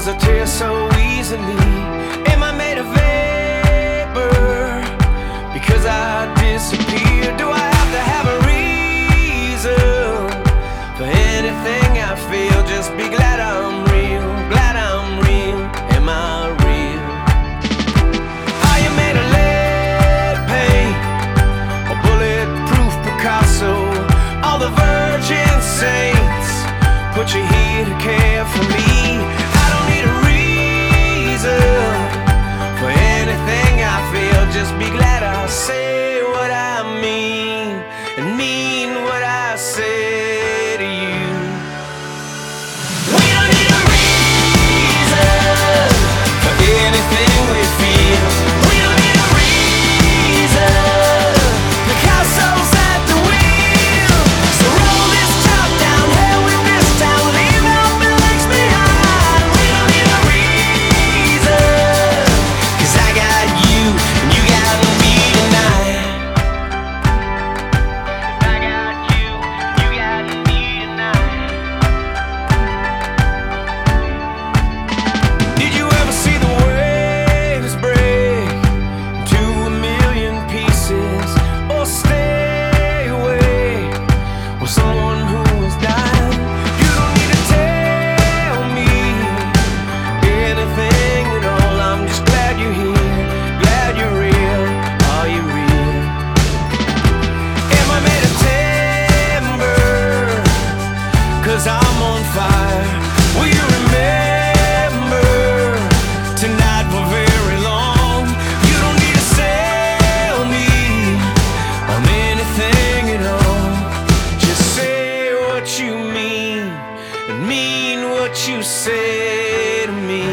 'cause I tear so easily. Am I made of vapor because I disappear? Do I have to have a reason for anything I feel? Just be glad I'm real, glad I'm real. Am I real? Are you made of lead paint or bulletproof Picasso? All the virgin saints put you here to care for me. I don't need a reason for anything I feel. Just be glad I say what I mean and mean what I say to you. We don't need a reason for anything we feel. We don't need a reason. Picasso's at the wheel. So roll this top down, hell with this town, leave out the legs behind. We don't need a reason, 'cause I got you and you got me tonight. I got you, you got me tonight. Did you ever see the waves break into a million pieces, or stay awake with someone who is dying? You don't need to tell me anything at all. I'm just glad you're here, glad you're real. Are you real? Am I made of timber? 'Cause I'm on fire. Will you remember tonight for very long? You don't need to sell me on anything at all. Just say what you mean and mean what you say to me.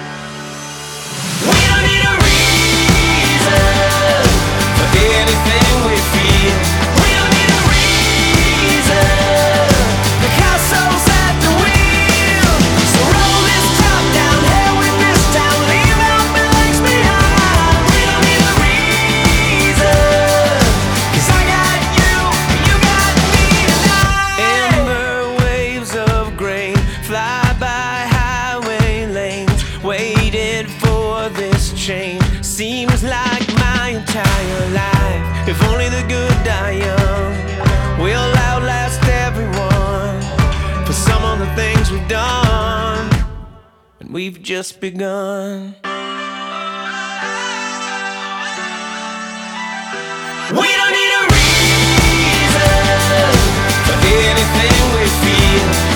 We don't need a reason for anything we feel. We don't need a reason. Picasso's at the wheel. So roll this top down, hell with this town, leave out the legs behind. We don't need a reason, 'cause I got you and you got me tonight. Amber waves of grain fly by highway lanes, waited for this change. Seems like my entire life. If only the good die young, we'll outlast everyone for some of the things we've done, and we've just begun. We don't need a reason for anything we feel.